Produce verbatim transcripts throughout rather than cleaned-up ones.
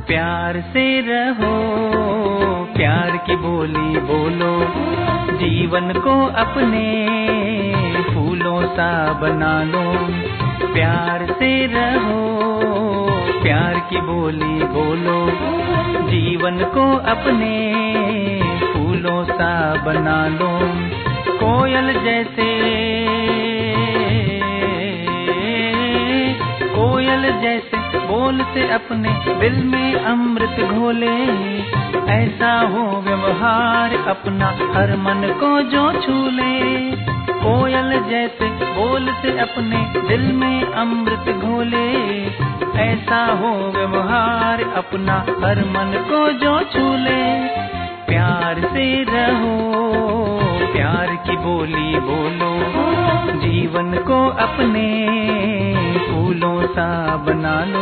प्यार से रहो, प्यार की बोली बोलो, जीवन को अपने फूलों सा बना लो। प्यार से रहो, प्यार की बोली बोलो, जीवन को अपने फूलों सा बना लो। कोयल जैसे कोयल जैसे बोल से अपने दिल में अमृत घोले, ऐसा हो व्यवहार अपना हर मन को जो छूले। कोयल जैसे बोल से अपने दिल में अमृत घोले, ऐसा हो व्यवहार अपना हर मन को जो छूले। प्यार से रहो, प्यार की बोली बोलो, जीवन को अपने फूलों सा बना लो।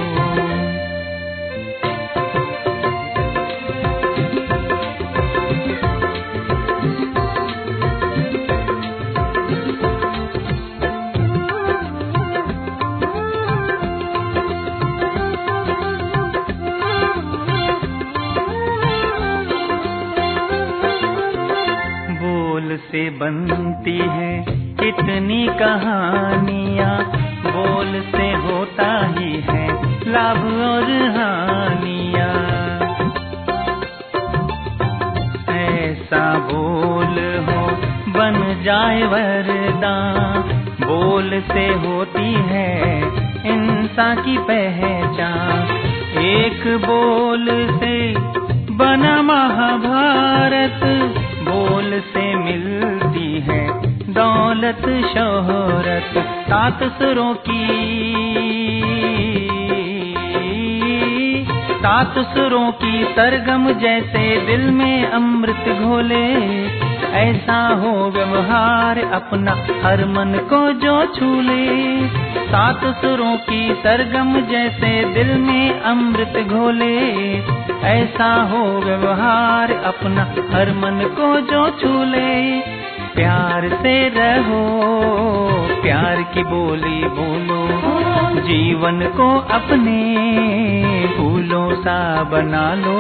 से बनती है कितनी कहानियाँ, बोल से होता ही है लाभ और हानियाँ। ऐसा बोल हो बन जाए वरदान, बोल से होती है इंसान की पहचान। एक बोल से बना महाभारत, बोल से मिलती है दौलत शोहरत। सात सुरों की सात सुरों की सरगम जैसे दिल में अमृत घोले, ऐसा हो व्यवहार अपना हर मन को जो छूले। सात सुरों की सरगम जैसे दिल में अमृत घोले, ऐसा हो व्यवहार अपना हर मन को जो छूले। प्यार से रहो, प्यार की बोली बोलो, जीवन को अपने फूलों सा बना लो।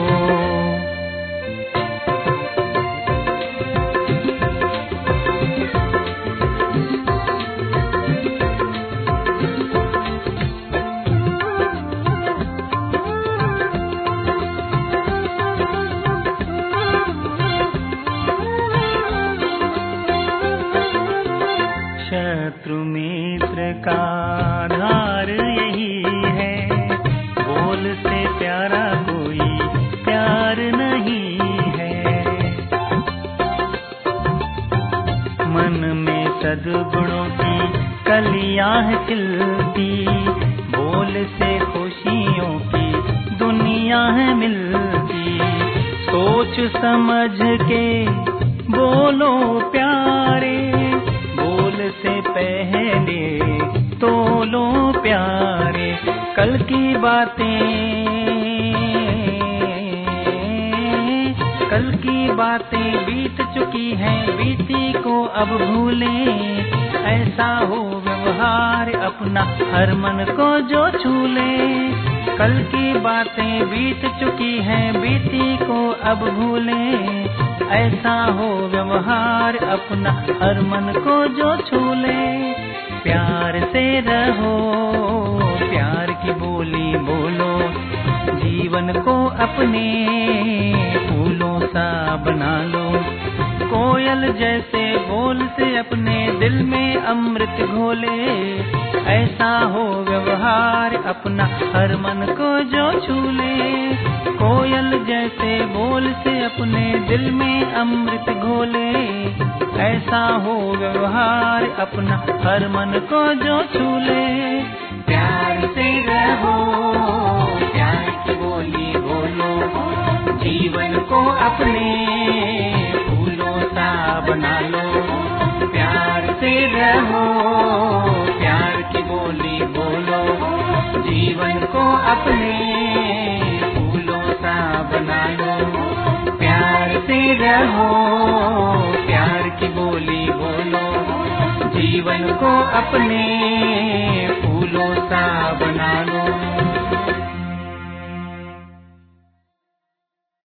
शत्रु मित्र का आधार यही है, बोल से प्यारा कोई प्यार नहीं है। मन में सद्गुणों की कलियां है खिलती, बोल से खुशियों की दुनिया है मिलती। सोच समझ के बोलो प्यारे, से पहले तोलो प्यारे। कल की बातें कल की बातें बीत चुकी हैं, बीती को अब भूलें। ऐसा हो व्यवहार अपना हर मन को जो छूले। कल की बातें बीत चुकी हैं, बीती को अब भूलें। ऐसा हो व्यवहार अपना हर मन को जो छूले। प्यार से रहो, प्यार की बोली बोलो, जीवन को अपने फूलों सा बना लो। कोयल जैसे बोल से अपने दिल में अमृत घोले, ऐसा हो व्यवहार अपना हर मन को जो छूले। कोयल जैसे बोल से अपने दिल में अमृत घोले, ऐसा हो व्यवहार अपना हर मन को जो छूले। प्यार से रहो, प्यार की बोली बोलो, जीवन को अपने फूलों सा बना लो। प्यार से रहो, प्यार की बोली बोलो, जीवन को अपने फूलों सा बना लो। प्यार से रहो, प्यार की बोली बोलो, जीवन को अपने फूलों सा बना लो।